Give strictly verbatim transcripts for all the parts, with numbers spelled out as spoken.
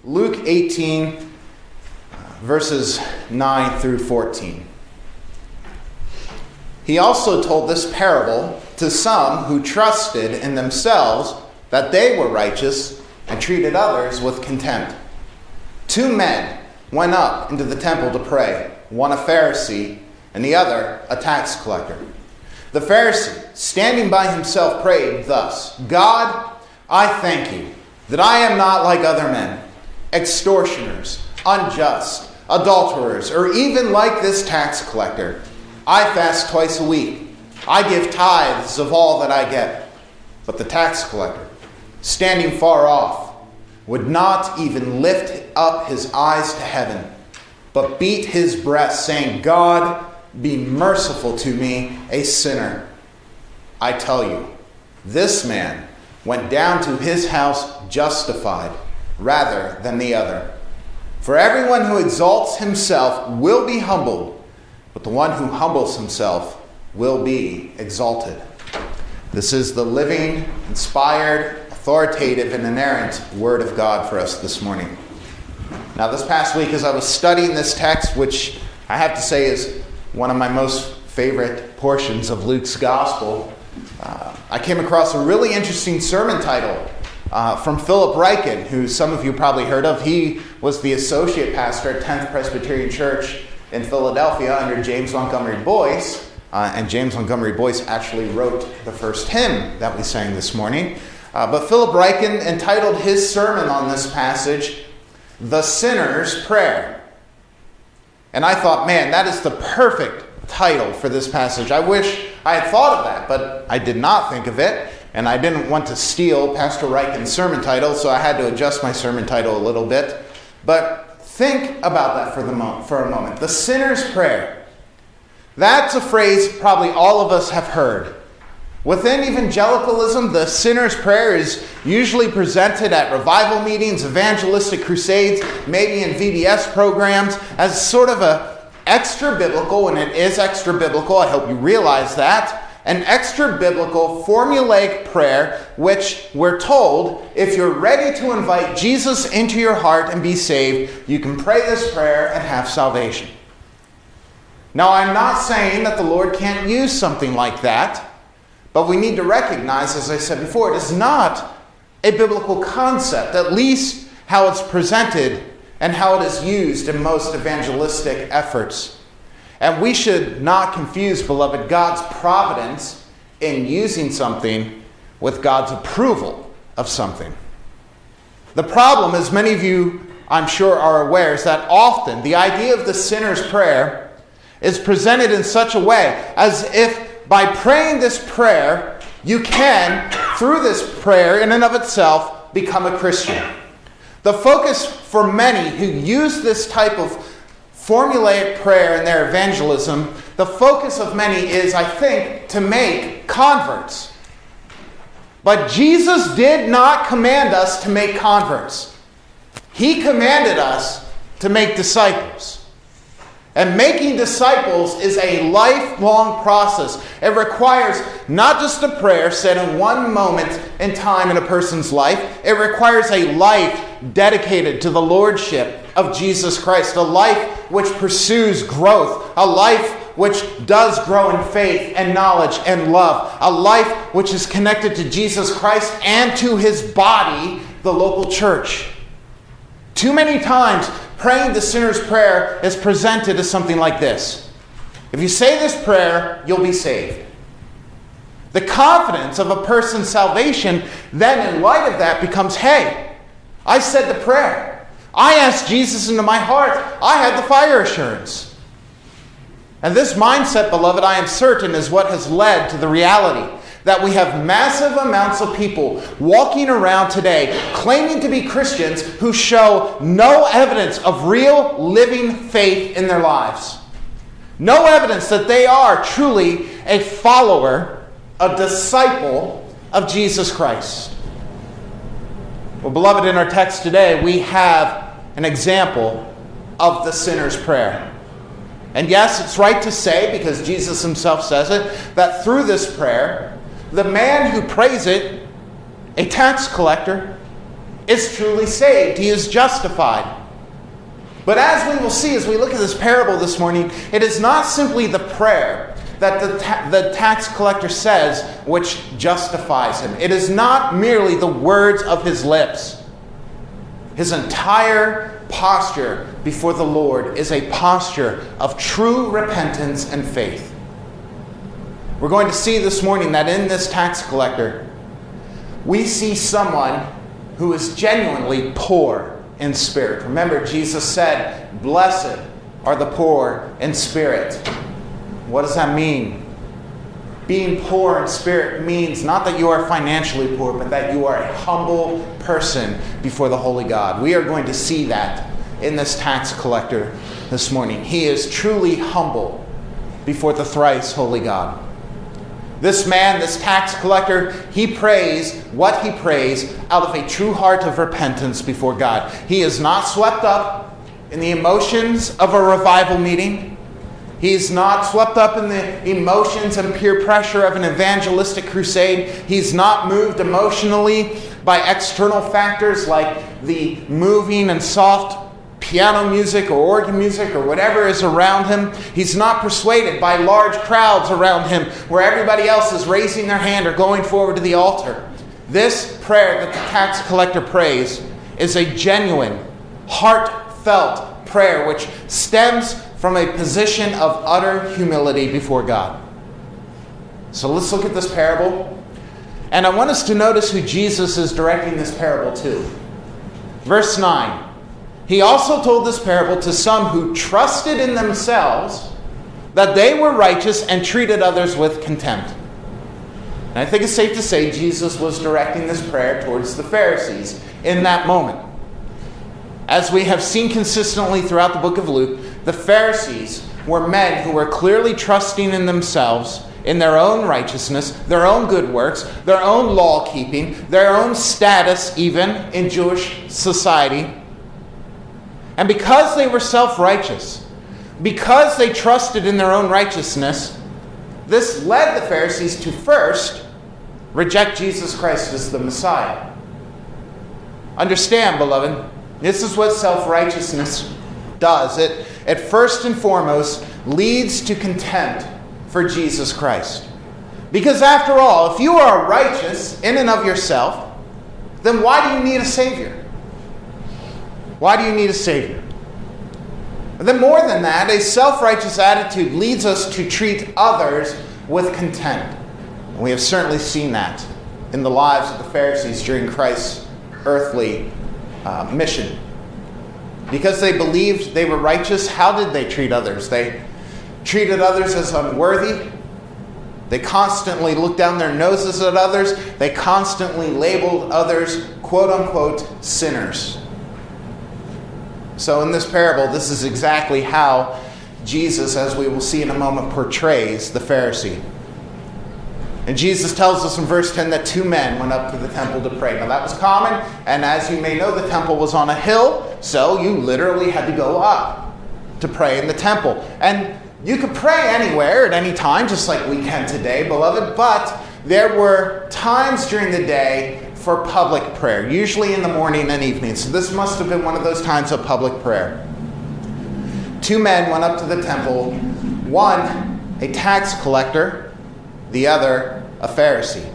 Luke eighteen, verses nine through fourteen. He also told this parable to some who trusted in themselves that they were righteous and treated others with contempt. Two men went up into the temple to pray, one a Pharisee and the other a tax collector. The Pharisee, standing by himself, prayed thus: God, I thank you that I am not like other men, extortioners, unjust, adulterers, or even like this tax collector. I fast twice a week. I give tithes of all that I get. But the tax collector, standing far off, would not even lift up his eyes to heaven, but beat his breast, saying, God, be merciful to me, a sinner. I tell you, this man went down to his house justified rather than the other. For everyone who exalts himself will be humbled, but the one who humbles himself will be exalted. This is the living, inspired, authoritative, and inerrant Word of God for us this morning. Now, this past week, as I was studying this text, which I have to say is one of my most favorite portions of Luke's Gospel, uh, I came across a really interesting sermon title uh, from Philip Ryken, who some of you probably heard of. He was the associate pastor at tenth Presbyterian Church in Philadelphia under James Montgomery Boyce. Uh, and James Montgomery Boyce actually wrote the first hymn that we sang this morning. Uh, but Philip Ryken entitled his sermon on this passage, The Sinner's Prayer. And I thought, man, that is the perfect title for this passage. I wish I had thought of that, but I did not think of it. And I didn't want to steal Pastor Ryken's sermon title, so I had to adjust my sermon title a little bit. But think about that for, the mo- for a moment. The Sinner's Prayer. That's a phrase probably all of us have heard. Within evangelicalism, the sinner's prayer is usually presented at revival meetings, evangelistic crusades, maybe in V B S programs, as sort of a extra biblical, and it is extra biblical, I hope you realize that, an extra biblical formulaic prayer, which we're told, if you're ready to invite Jesus into your heart and be saved, you can pray this prayer and have salvation. Now, I'm not saying that the Lord can't use something like that, but we need to recognize, as I said before, it is not a biblical concept, at least how it's presented and how it is used in most evangelistic efforts. And we should not confuse, beloved, God's providence in using something with God's approval of something. The problem, as many of you, I'm sure, are aware, is that often the idea of the sinner's prayer is presented in such a way as if by praying this prayer, you can, through this prayer in and of itself, become a Christian. The focus for many who use this type of formulaic prayer in their evangelism, the focus of many is, I think, to make converts. But Jesus did not command us to make converts. He commanded us to make disciples. And making disciples is a lifelong process. It requires not just a prayer said in one moment in time in a person's life. It requires a life dedicated to the lordship of Jesus Christ. A life which pursues growth. A life which does grow in faith and knowledge and love. A life which is connected to Jesus Christ and to his body, the local church. Too many times, praying the sinner's prayer is presented as something like this. If you say this prayer, you'll be saved. The confidence of a person's salvation then, in light of that, becomes, hey, I said the prayer. I asked Jesus into my heart. I had the fire assurance. And this mindset, beloved, I am certain, is what has led to the reality that we have massive amounts of people walking around today claiming to be Christians who show no evidence of real living faith in their lives. No evidence that they are truly a follower, a disciple of Jesus Christ. Well, beloved, in our text today, we have an example of the sinner's prayer. And yes, it's right to say, because Jesus himself says it, that through this prayer, the man who prays it, a tax collector, is truly saved. He is justified. But as we will see as we look at this parable this morning, it is not simply the prayer that the, ta- the tax collector says which justifies him. It is not merely the words of his lips. His entire posture before the Lord is a posture of true repentance and faith. We're going to see this morning that in this tax collector, we see someone who is genuinely poor in spirit. Remember, Jesus said, "Blessed are the poor in spirit." What does that mean? Being poor in spirit means not that you are financially poor, but that you are a humble person before the holy God. We are going to see that in this tax collector this morning. He is truly humble before the thrice holy God. This man, this tax collector, he prays what he prays out of a true heart of repentance before God. He is not swept up in the emotions of a revival meeting. He is not swept up in the emotions and peer pressure of an evangelistic crusade. He's not moved emotionally by external factors like the moving and soft piano music or organ music or whatever is around him. He's not persuaded by large crowds around him where everybody else is raising their hand or going forward to the altar. This prayer that the tax collector prays is a genuine, heartfelt prayer which stems from a position of utter humility before God. So let's look at this parable. And I want us to notice who Jesus is directing this parable to. Verse nine. He also told this parable to some who trusted in themselves that they were righteous and treated others with contempt. And I think it's safe to say Jesus was directing this prayer towards the Pharisees in that moment. As we have seen consistently throughout the book of Luke, the Pharisees were men who were clearly trusting in themselves, in their own righteousness, their own good works, their own law-keeping, their own status even in Jewish society. And because they were self-righteous, because they trusted in their own righteousness, this led the Pharisees to first reject Jesus Christ as the Messiah. Understand, beloved, this is what self-righteousness does. It, it first and foremost leads to contempt for Jesus Christ. Because after all, if you are righteous in and of yourself, then why do you need a Savior? Why do you need a Savior? And then more than that, a self-righteous attitude leads us to treat others with contempt. And we have certainly seen that in the lives of the Pharisees during Christ's earthly uh, mission. Because they believed they were righteous, how did they treat others? They treated others as unworthy. They constantly looked down their noses at others. They constantly labeled others, quote-unquote, sinners. So in this parable, this is exactly how Jesus, as we will see in a moment, portrays the Pharisee. And Jesus tells us in verse ten that two men went up to the temple to pray. Now that was common, and as you may know, the temple was on a hill, so you literally had to go up to pray in the temple. And you could pray anywhere at any time, just like we can today, beloved, but there were times during the day for public prayer, usually in the morning and evening. So this must have been one of those times of public prayer. Two men went up to the temple, one a tax collector, the other a Pharisee.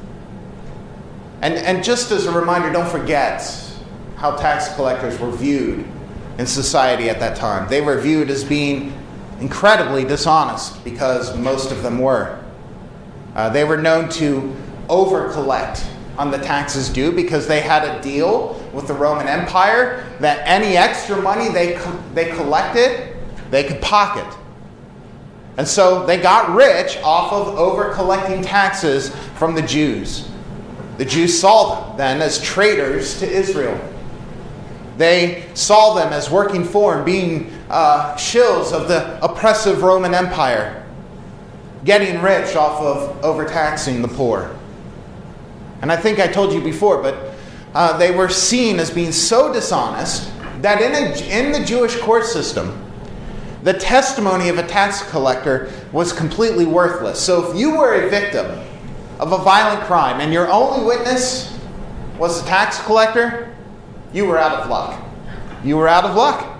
And, and just as a reminder, don't forget how tax collectors were viewed in society at that time. They were viewed as being incredibly dishonest because most of them were. Uh, they were known to over-collect on the taxes due because they had a deal with the Roman Empire that any extra money they co- they collected, they could pocket. And so they got rich off of over-collecting taxes from the Jews. The Jews saw them then as traitors to Israel. They saw them as working for and being uh, shills of the oppressive Roman Empire, getting rich off of overtaxing the poor. And I think I told you before, but uh, they were seen as being so dishonest that in, a, in the Jewish court system, the testimony of a tax collector was completely worthless. So if you were a victim of a violent crime and your only witness was a tax collector, you were out of luck. You were out of luck.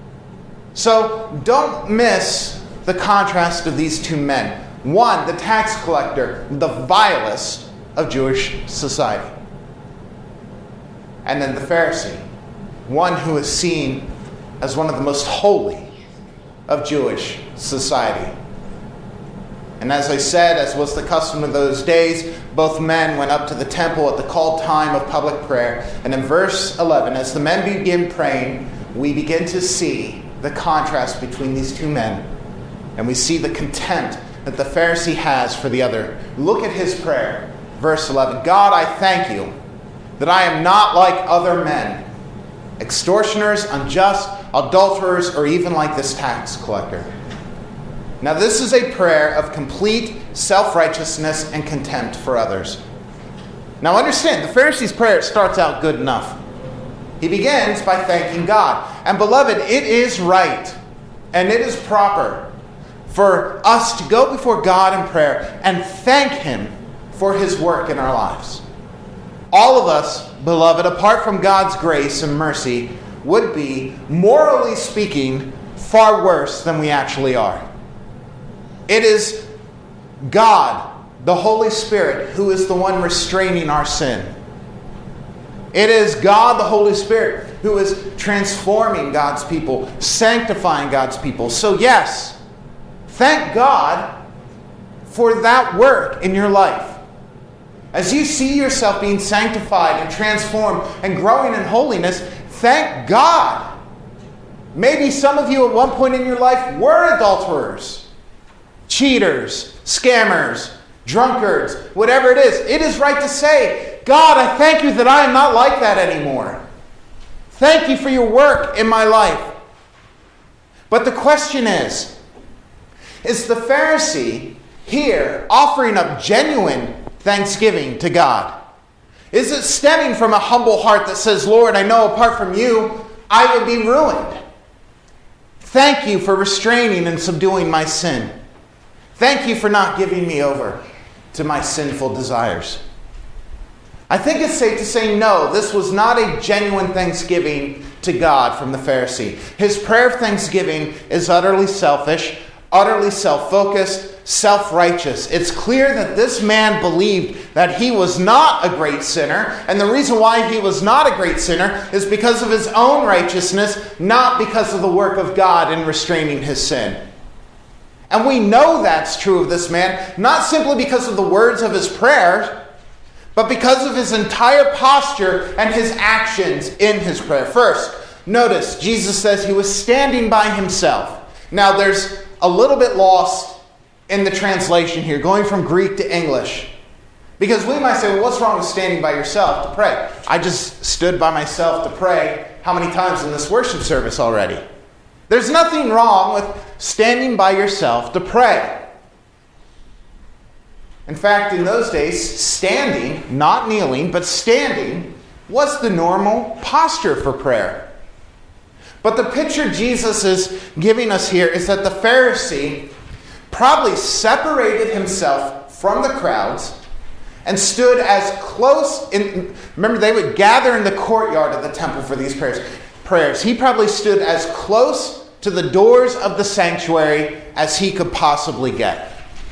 So don't miss the contrast of these two men. One, the tax collector, the vilest of Jewish society. And then the Pharisee, one who is seen as one of the most holy of Jewish society. And as I said, as was the custom of those days, both men went up to the temple at the called time of public prayer. And in verse eleven, as the men begin praying, we begin to see the contrast between these two men. And we see the contempt that the Pharisee has for the other. Look at his prayer. Verse eleven, God, I thank you that I am not like other men, extortioners, unjust, adulterers, or even like this tax collector. Now this is a prayer of complete self-righteousness and contempt for others. Now understand, the Pharisee's prayer starts out good enough. He begins by thanking God. And beloved, it is right and it is proper for us to go before God in prayer and thank Him for His work in our lives. All of us, beloved, apart from God's grace and mercy, would be, morally speaking, far worse than we actually are. It is God, the Holy Spirit, who is the one restraining our sin. It is God, the Holy Spirit, who is transforming God's people, sanctifying God's people. So yes, thank God for that work in your life. As you see yourself being sanctified and transformed and growing in holiness, thank God. Maybe some of you at one point in your life were adulterers, cheaters, scammers, drunkards, whatever it is. It is right to say, God, I thank you that I am not like that anymore. Thank you for your work in my life. But the question is, is the Pharisee here offering up genuine thanksgiving to God? Is it stemming from a humble heart that says, Lord, I know apart from you, I would be ruined. Thank you for restraining and subduing my sin. Thank you for not giving me over to my sinful desires. I think it's safe to say no, this was not a genuine thanksgiving to God from the Pharisee. His prayer of thanksgiving is utterly selfish, utterly self-focused, self-righteous. It's clear that this man believed that he was not a great sinner, and the reason why he was not a great sinner is because of his own righteousness, not because of the work of God in restraining his sin. And we know that's true of this man, not simply because of the words of his prayers, but because of his entire posture and his actions in his prayer. First, notice Jesus says he was standing by himself. Now there's a little bit lost in the translation here, going from Greek to English. Because we might say, well, what's wrong with standing by yourself to pray? I just stood by myself to pray how many times in this worship service already? There's nothing wrong with standing by yourself to pray. In fact, in those days, standing, not kneeling, but standing, was the normal posture for prayer. But the picture Jesus is giving us here is that the Pharisee probably separated himself from the crowds and stood as close in, remember they would gather in the courtyard of the temple for these prayers. prayers. He probably stood as close to the doors of the sanctuary as he could possibly get.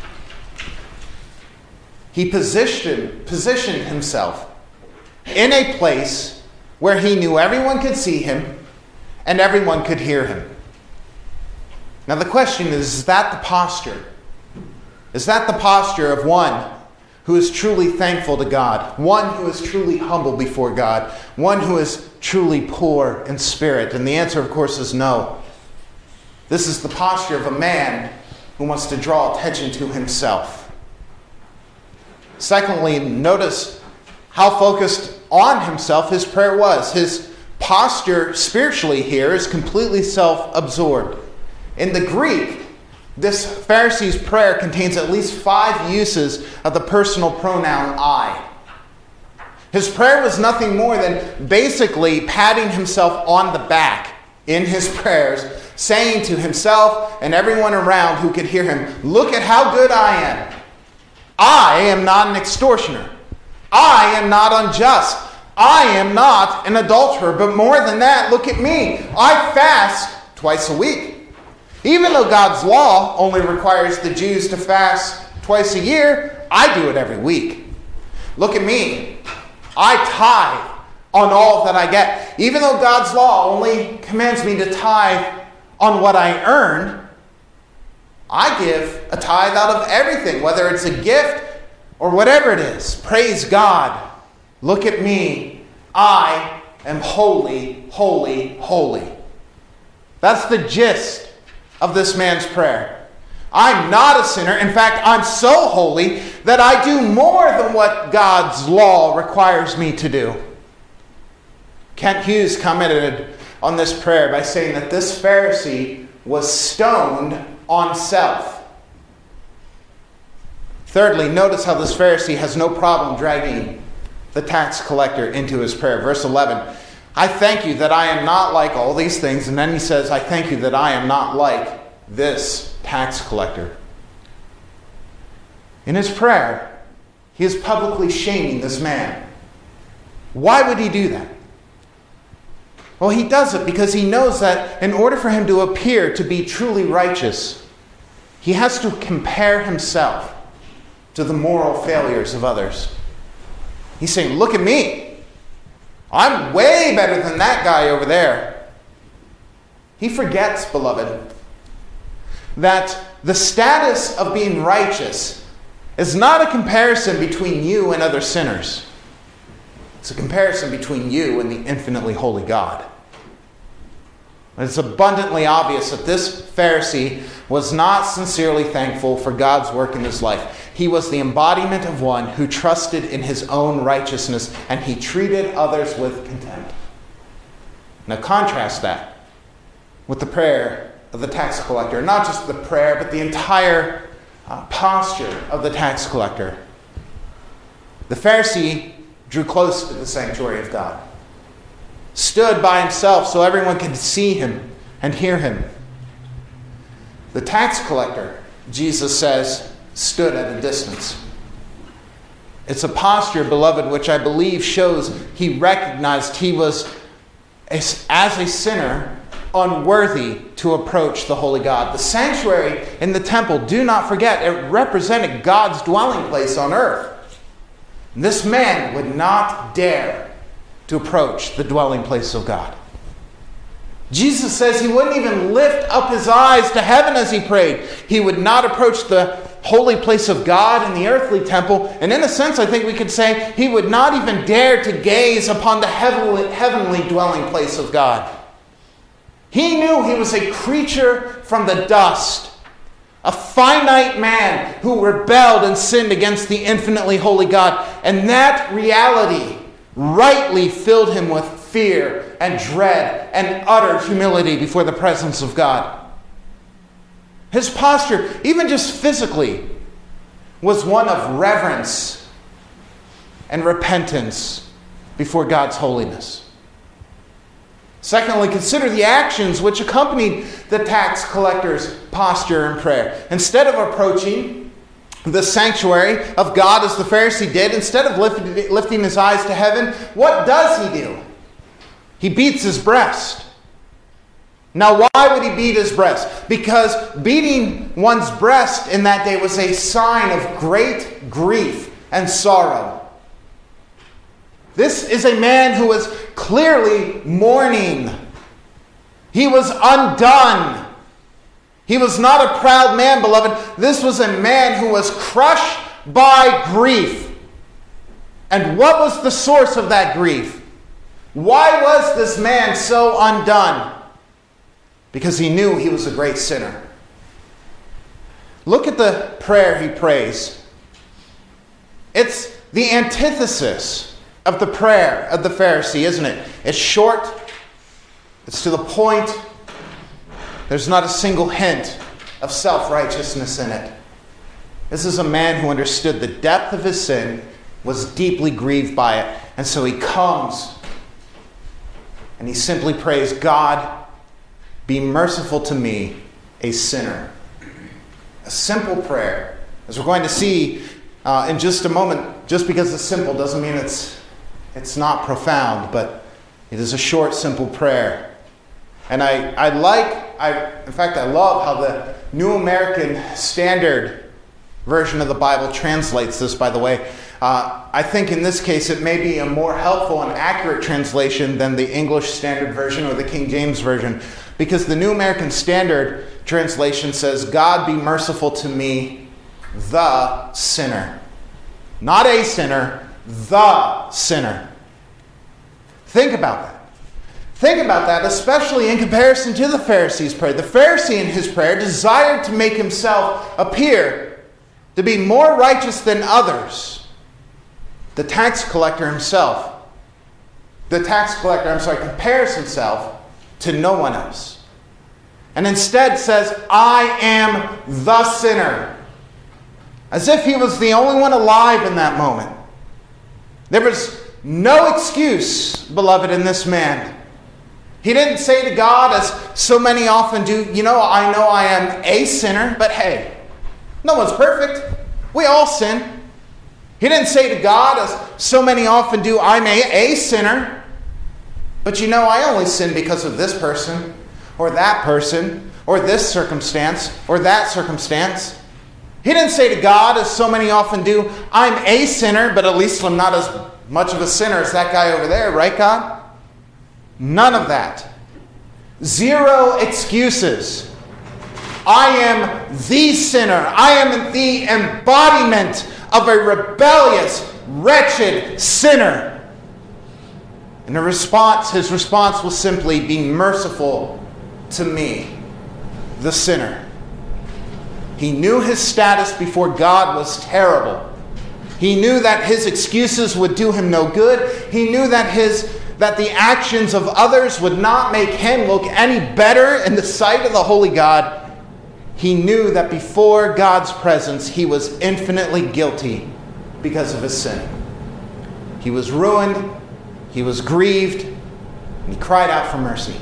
He positioned, positioned himself in a place where he knew everyone could see him and everyone could hear him. Now the question is, is that the posture? Is that the posture of one who is truly thankful to God, one who is truly humble before God, one who is truly poor in spirit? And the answer, of course, is no. This is the posture of a man who wants to draw attention to himself. Secondly, notice how focused on himself his prayer was. His posture spiritually here is completely self-absorbed. In the Greek, this Pharisee's prayer contains at least five uses of the personal pronoun I. His prayer was nothing more than basically patting himself on the back in his prayers, saying to himself and everyone around who could hear him, look at how good I am. I am not an extortioner. I am not unjust. I am not an adulterer, but more than that, look at me. I fast twice a week. Even though God's law only requires the Jews to fast twice a year, I do it every week. Look at me. I tithe on all that I get. Even though God's law only commands me to tithe on what I earn, I give a tithe out of everything, whether it's a gift or whatever it is. Praise God. Look at me. I am holy, holy, holy. That's the gist of this man's prayer. I'm not a sinner. In fact, I'm so holy that I do more than what God's law requires me to do. Kent Hughes commented on this prayer by saying that this Pharisee was stoned on self. Thirdly, notice how this Pharisee has no problem dragging the tax collector into his prayer. Verse eleven, I thank you that I am not like all these things. And then he says, I thank you that I am not like this tax collector. In his prayer, he is publicly shaming this man. Why would he do that? Well, he does it because he knows that in order for him to appear to be truly righteous, he has to compare himself to the moral failures of others. He's saying, look at me. I'm way better than that guy over there. He forgets, beloved, that the status of being righteous is not a comparison between you and other sinners. It's a comparison between you and the infinitely holy God. It's abundantly obvious that this Pharisee was not sincerely thankful for God's work in his life. He was the embodiment of one who trusted in his own righteousness, and he treated others with contempt. Now contrast that with the prayer of the tax collector. Not just the prayer, but the entire uh, posture of the tax collector. The Pharisee drew close to the sanctuary of God, stood by himself so everyone could see him and hear him. The tax collector, Jesus says, stood at a distance. It's a posture, beloved, which I believe shows he recognized he was, as a sinner, unworthy to approach the holy God. The sanctuary in the temple, do not forget, it represented God's dwelling place on earth. This man would not dare to approach the dwelling place of God. Jesus says he wouldn't even lift up his eyes to heaven as he prayed. He would not approach the holy place of God in the earthly temple. And in a sense, I think we could say he would not even dare to gaze upon the heavenly, heavenly dwelling place of God. He knew he was a creature from the dust, a finite man who rebelled and sinned against the infinitely holy God. And that reality rightly filled him with fear and dread and utter humility before the presence of God. His posture, even just physically, was one of reverence and repentance before God's holiness. Secondly, consider the actions which accompanied the tax collector's posture and prayer. Instead of approaching the sanctuary of God as the Pharisee did, instead of lifting, lifting his eyes to heaven, what does he do? He beats his breast. Now, why would he beat his breast? Because beating one's breast in that day was a sign of great grief and sorrow. This is a man who was clearly mourning. He was undone. He was not a proud man, beloved. This was a man who was crushed by grief. And what was the source of that grief? Why was this man so undone? Because he knew he was a great sinner. Look at the prayer he prays. It's the antithesis of the prayer of the Pharisee, isn't it? It's short. It's to the point. There's not a single hint of self-righteousness in it. This is a man who understood the depth of his sin, was deeply grieved by it. And so he comes and he simply prays, God, be merciful to me, a sinner. A simple prayer. As we're going to see uh, in just a moment, just because it's simple doesn't mean it's It's not profound, but it is a short, simple prayer. And I, I like, I, in fact, I love how the New American Standard Version of the Bible translates this, by the way. Uh, I think in this case it may be a more helpful and accurate translation than the English Standard Version or the King James Version, because the New American Standard translation says, God be merciful to me, the sinner. Not a sinner, the sinner. Think about that. Think about that, especially in comparison to the Pharisee's prayer. The Pharisee in his prayer desired to make himself appear to be more righteous than others. The tax collector himself, the tax collector, I'm sorry, compares himself to no one else. And instead says, I am the sinner. As if he was the only one alive in that moment. There was no excuse, beloved, in this man. He didn't say to God, as so many often do, you know, I know I am a sinner, but hey, no one's perfect. We all sin. He didn't say to God, as so many often do, I'm a, a sinner, but you know, I only sin because of this person, or that person, or this circumstance, or that circumstance. He didn't say to God, as so many often do, I'm a sinner, but at least I'm not as much of a sinner as that guy over there, right, God? None of that. Zero excuses. I am the sinner. I am the embodiment of a rebellious, wretched sinner. And the response, his response was simply, be merciful to me, the sinner. He knew his status before God was terrible. He knew that his excuses would do him no good. He knew that his that the actions of others would not make him look any better in the sight of the holy God. He knew that before God's presence, he was infinitely guilty because of his sin. He was ruined, he was grieved, and he cried out for mercy.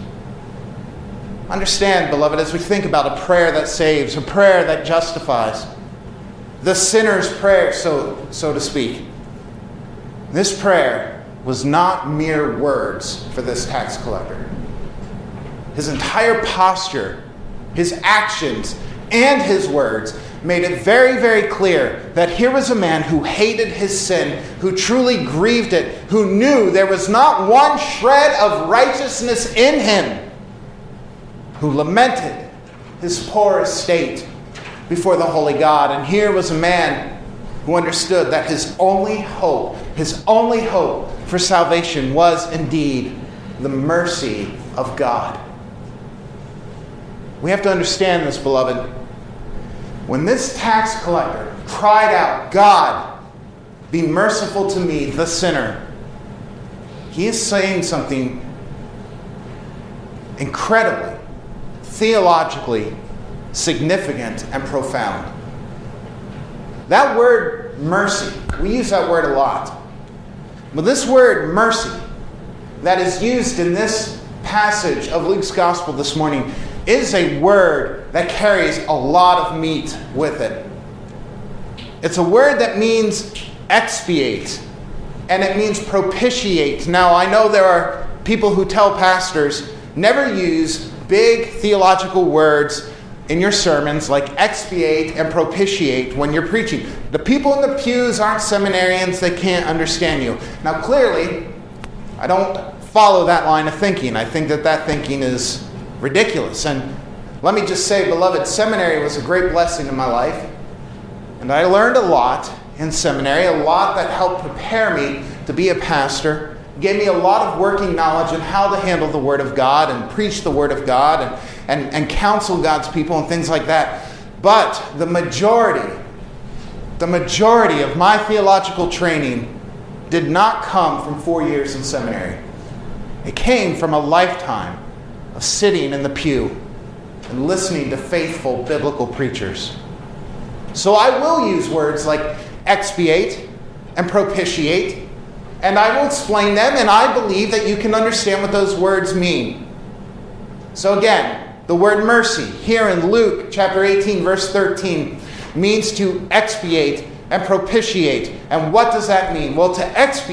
Understand, beloved, as we think about a prayer that saves, a prayer that justifies, the sinner's prayer, so, so to speak. This prayer was not mere words for this tax collector. His entire posture, his actions, and his words made it very, very clear that here was a man who hated his sin, who truly grieved it, who knew there was not one shred of righteousness in him, who lamented his poor estate before the holy God. And here was a man who understood that his only hope, his only hope for salvation was indeed the mercy of God. We have to understand this, beloved. When this tax collector cried out, God, be merciful to me, the sinner, he is saying something incredibly, theologically significant and profound. That word mercy, we use that word a lot. But this word mercy that is used in this passage of Luke's Gospel this morning is a word that carries a lot of meat with it. It's a word that means expiate, and it means propitiate. Now, I know there are people who tell pastors, never use big theological words in your sermons like expiate and propitiate when you're preaching. The people in the pews aren't seminarians, they can't understand you. Now clearly, I don't follow that line of thinking. I think that that thinking is ridiculous. And let me just say, beloved, seminary was a great blessing in my life. And I learned a lot in seminary, a lot that helped prepare me to be a pastor. Gave me a lot of working knowledge on how to handle the Word of God and preach the Word of God and, and, and counsel God's people and things like that. But the majority, the majority of my theological training did not come from four years in seminary. It came from a lifetime of sitting in the pew and listening to faithful biblical preachers. So I will use words like expiate and propitiate, and I will explain them, and I believe that you can understand what those words mean. So again, the word mercy here in Luke chapter eighteen, verse thirteen, means to expiate and propitiate. And what does that mean? Well, to expiate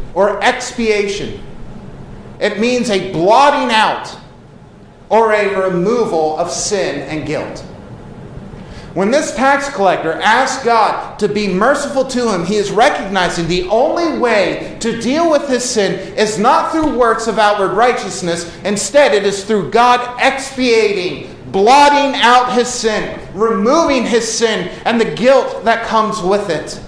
or expiation. It means a blotting out or a removal of sin and guilt. When this tax collector asked God to be merciful to him, he is recognizing the only way to deal with his sin is not through works of outward righteousness. Instead, it is through God expiating, blotting out his sin, removing his sin and the guilt that comes with it.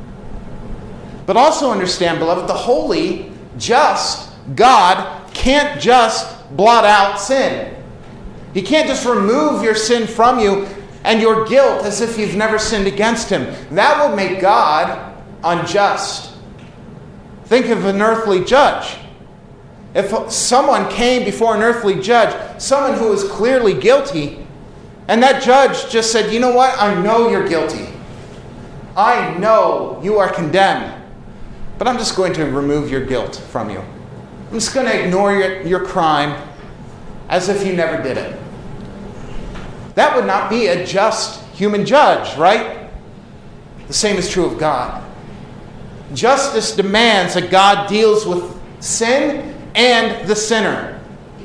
But also understand, beloved, the holy, just God can't just blot out sin. He can't just remove your sin from you and your guilt as if you've never sinned against him. That would make God unjust. Think of an earthly judge. If someone came before an earthly judge, someone who was clearly guilty, and that judge just said, you know what, I know you're guilty. I know you are condemned, but I'm just going to remove your guilt from you. I'm just going to ignore your, your crime as if you never did it. That would not be a just human judge, right? The same is true of God. Justice demands that God deals with sin and the sinner.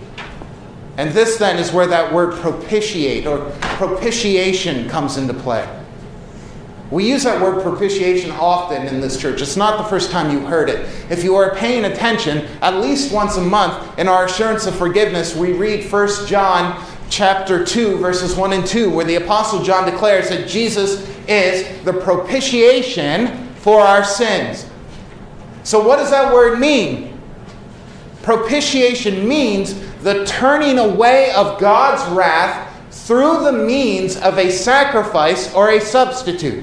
And this then is where that word propitiate or propitiation comes into play. We use that word propitiation often in this church. It's not the first time you heard it. If you are paying attention, at least once a month in our assurance of forgiveness, we read First John chapter two, verses one and two, where the Apostle John declares that Jesus is the propitiation for our sins. So what does that word mean? Propitiation means the turning away of God's wrath through the means of a sacrifice or a substitute.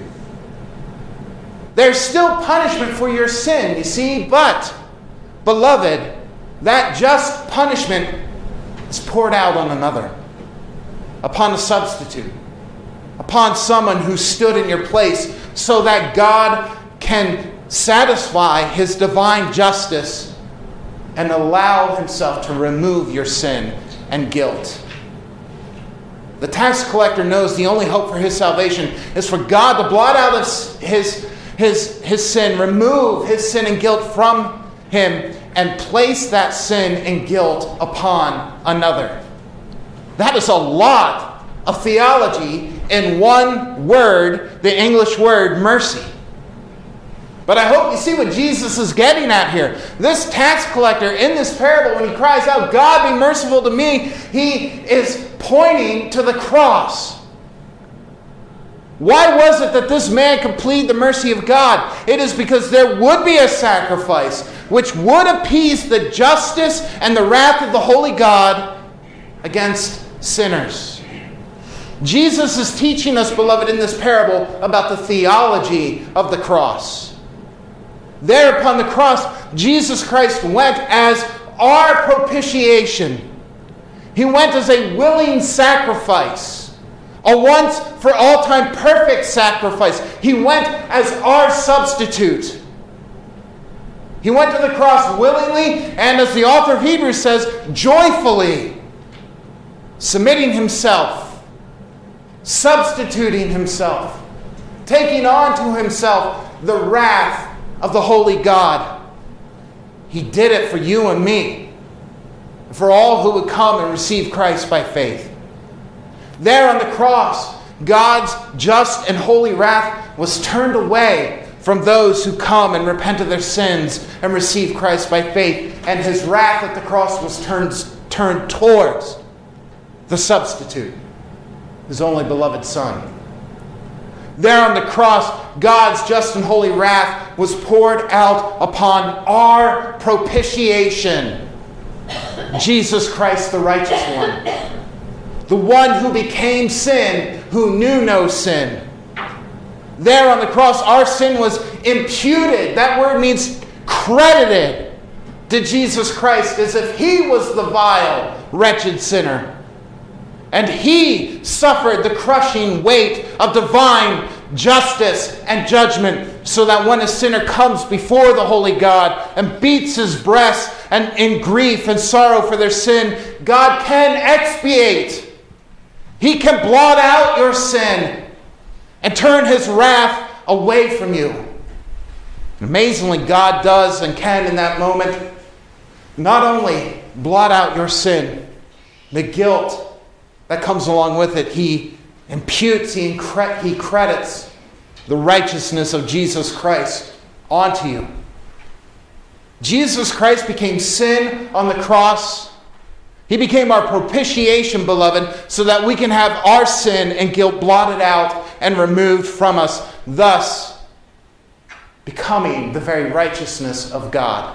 There's still punishment for your sin, you see, but, beloved, that just punishment is poured out on another, upon a substitute, upon someone who stood in your place so that God can satisfy his divine justice and allow himself to remove your sin and guilt. The tax collector knows the only hope for his salvation is for God to blot out his, his, his, his sin, remove his sin and guilt from him, and place that sin and guilt upon another. That is a lot of theology in one word, the English word mercy. But I hope you see what Jesus is getting at here. This tax collector in this parable, when he cries out, God be merciful to me, he is pointing to the cross. Why was it that this man could plead the mercy of God? It is because there would be a sacrifice which would appease the justice and the wrath of the holy God against sinners. Jesus is teaching us, beloved, in this parable about the theology of the cross. There upon the cross, Jesus Christ went as our propitiation. He went as a willing sacrifice, a once for all time perfect sacrifice. He went as our substitute. He went to the cross willingly, and as the author of Hebrews says, joyfully, submitting himself, substituting himself, taking on to himself the wrath of the holy God. He did it for you and me, for all who would come and receive Christ by faith. There on the cross, God's just and holy wrath was turned away from those who come and repent of their sins and receive Christ by faith. And his wrath at the cross was turned, turned towards the substitute, his only beloved Son. There on the cross, God's just and holy wrath was poured out upon our propitiation, Jesus Christ, the righteous one, the one who became sin, who knew no sin. There on the cross, our sin was imputed. That word means credited to Jesus Christ as if he was the vile, wretched sinner. And he suffered the crushing weight of divine justice and judgment, so that when a sinner comes before the holy God and beats his breast and in grief and sorrow for their sin, God can expiate. He can blot out your sin and turn his wrath away from you. And amazingly, God does and can in that moment not only blot out your sin, the guilt that comes along with it, he imputes, he, incre- he credits the righteousness of Jesus Christ onto you. Jesus Christ became sin on the cross. He became our propitiation, beloved, so that we can have our sin and guilt blotted out and removed from us, thus becoming the very righteousness of God.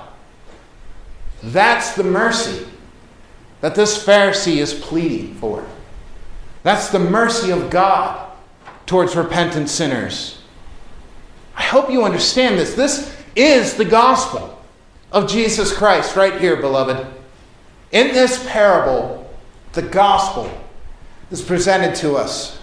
That's the mercy that this Pharisee is pleading for. That's the mercy of God towards repentant sinners. I hope you understand this. This is the gospel of Jesus Christ right here, beloved. In this parable, the gospel is presented to us.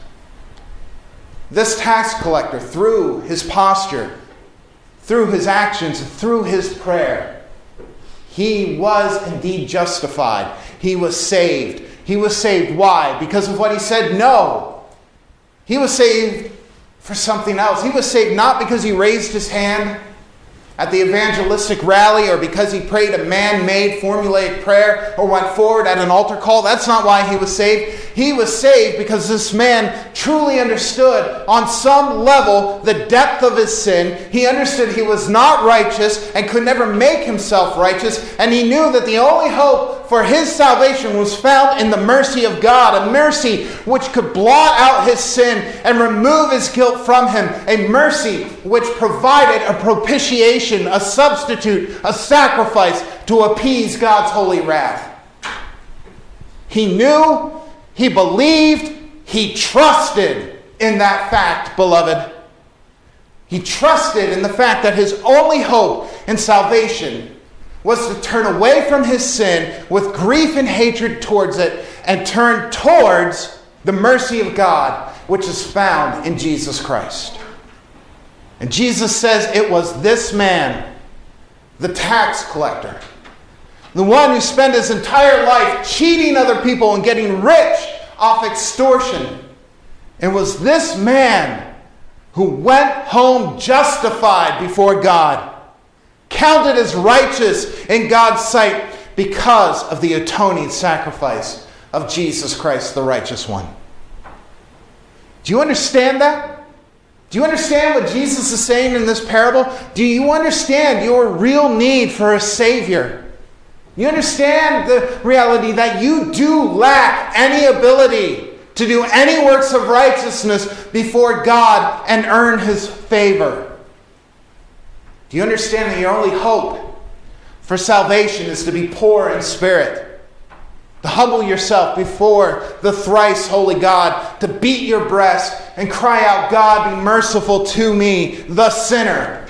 This tax collector, through his posture, through his actions, through his prayer, he was indeed justified. He was saved. He was saved. Why? Because of what he said? No. He was saved for something else. He was saved not because he raised his hand at the evangelistic rally or because he prayed a man-made formulaic prayer or went forward at an altar call. That's not why he was saved. He was saved because this man truly understood on some level the depth of his sin. He understood he was not righteous and could never make himself righteous. And he knew that the only hope for his salvation was found in the mercy of God, a mercy which could blot out his sin and remove his guilt from him, a mercy which provided a propitiation, a substitute, a sacrifice to appease God's holy wrath. He knew, he believed, he trusted in that fact, beloved. He trusted in the fact that his only hope in salvation was to turn away from his sin with grief and hatred towards it and turn towards the mercy of God, which is found in Jesus Christ. And Jesus says it was this man, the tax collector, the one who spent his entire life cheating other people and getting rich off extortion. It was this man who went home justified before God, counted as righteous in God's sight because of the atoning sacrifice of Jesus Christ, the righteous one. Do you understand that? Do you understand what Jesus is saying in this parable? Do you understand your real need for a Savior? You understand the reality that you do lack any ability to do any works of righteousness before God and earn His favor? Do you understand that your only hope for salvation is to be poor in spirit, to humble yourself before the thrice holy God, to beat your breast and cry out, God, be merciful to me, the sinner.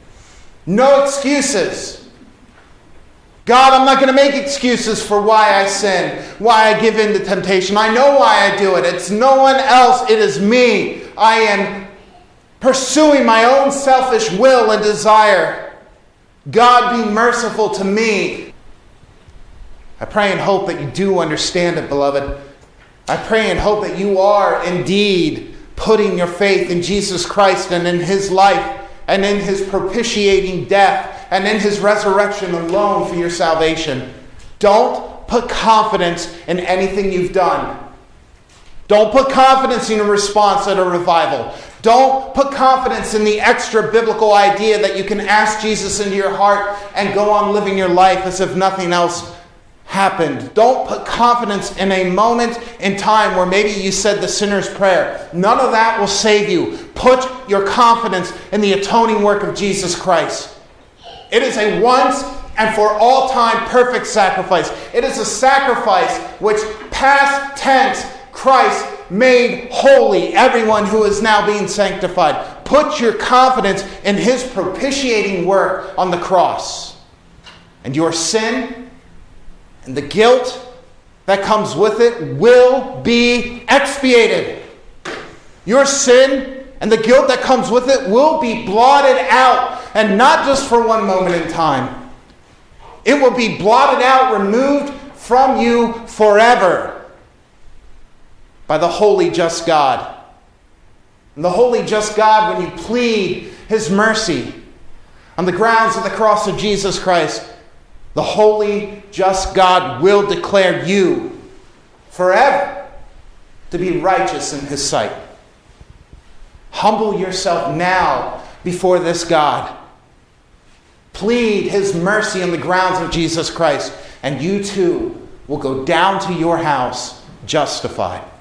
No excuses. God, I'm not going to make excuses for why I sin, why I give in to temptation. I know why I do it. It's no one else. It is me. I am pursuing my own selfish will and desire. God, be merciful to me. I pray and hope that you do understand it, beloved. I pray and hope that you are indeed putting your faith in Jesus Christ and in His life and in His propitiating death and in His resurrection alone for your salvation. Don't put confidence in anything you've done. Don't put confidence in a response at a revival. Don't put confidence in the extra biblical idea that you can ask Jesus into your heart and go on living your life as if nothing else happened. Don't put confidence in a moment in time where maybe you said the sinner's prayer. None of that will save you. Put your confidence in the atoning work of Jesus Christ. It is a once and for all time perfect sacrifice. It is a sacrifice which, past tense, Christ made holy everyone who is now being sanctified. Put your confidence in His propitiating work on the cross. And your sin and the guilt that comes with it will be expiated. Your sin and the guilt that comes with it will be blotted out, and not just for one moment in time. It will be blotted out, removed from you forever by the holy, just God. And the holy, just God, when you plead His mercy, on the grounds of the cross of Jesus Christ, the holy, just God will declare you forever to be righteous in his sight. Humble yourself now before this God. Plead his mercy on the grounds of Jesus Christ, and you too will go down to your house justified.